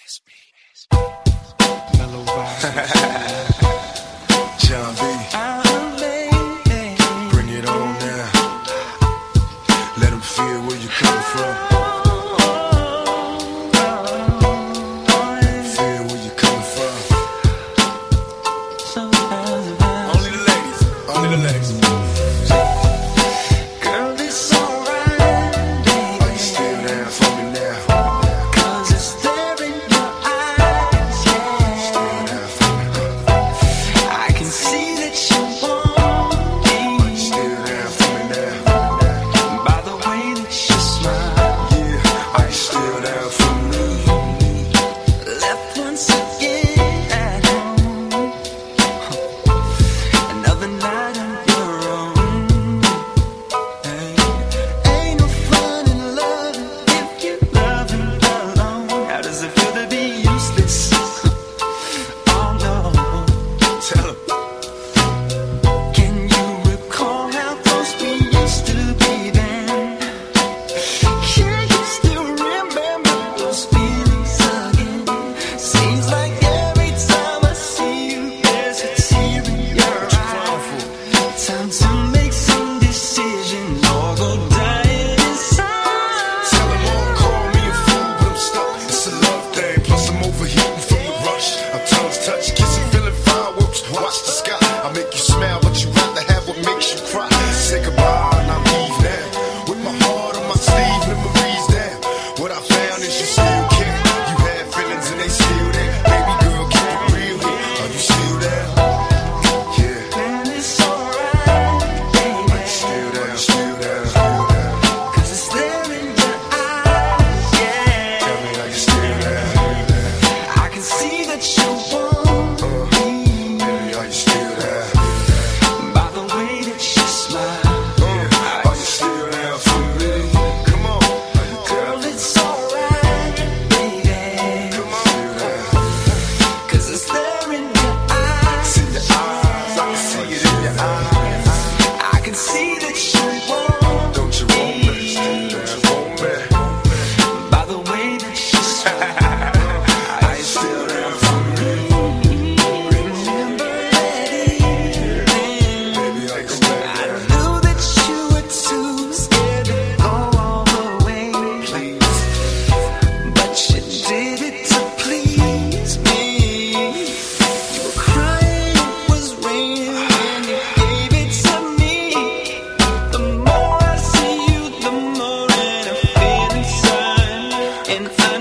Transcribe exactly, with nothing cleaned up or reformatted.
Mellow vibes. John B. Bring it on now. Let them feel where you come from. Feel where you come from. Only the ladies. Only the ladies. Girl, it's alright, baby. Are you still down for me now? Cause it's there in your eyes, yeah. Still down for me. I can see that you want me. Still down for me now. By the way that you smile. Yeah. Are you still down for me? Left once again at home. Another night on your own. Hey. Ain't no fun in loving if you're loving alone. How does it feel to be useless? Oh no. Tell them. Can you recall how close we used to be then? Can you still remember those feelings again? Seems like every time I see you, there's a tear in your eye. Time to make some decisions or go dying inside. Tell them all, call me a fool, but I'm stuck. It's a love thing, plus I'm overheating from the rush. Our tongues touch, kissing, feeling fireworks. Watch the sky. I make you smile, but you rather have what makes you cry. Say goodbye and I leave now. With my heart on my sleeve, memories down. What I found is you still care. You had feelings and they still there. Baby girl, keep it real here. Are you still there? Yeah. And it's alright, baby. Still there, still there, still there. Cause it's there in your eyes, yeah. Tell me are you still there? I can see that you want me. Baby, are you still there? By the way that you smile. Uh, are you still there for me? Come on. Girl, it's alright, baby. Come on. Still there. Cause it's there in your eyes. See your eyes, I can see it in your eyes. I can see that you want Don't you want me? Still there for me? by the way that you smile. Are you still there for me? Remember that evening. Baby, are you still I there? knew that you were too scared to go all the way. Please. But you did it to please me. You were crying, it was raining when you gave it to me. The more I see you, the more that I feel inside. And I